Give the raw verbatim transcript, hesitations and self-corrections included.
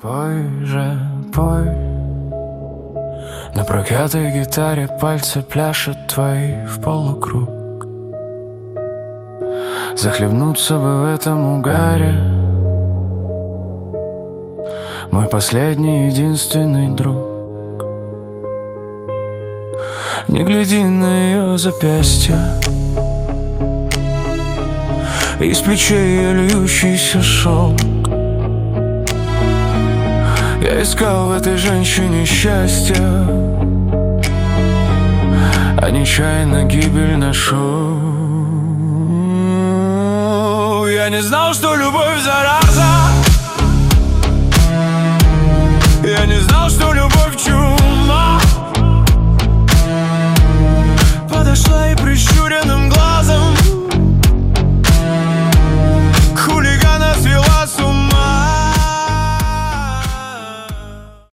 Пой же, пой. На проклятой гитаре пальцы пляшут твои в полукруг. Захлебнуться бы в этом угаре, мой последний единственный друг. Не гляди на ее запястье, из плечей ее льющийся шелк. Я искал в этой женщине счастье, а нечаянно гибель нашел. Я не знал, что любовь заразна.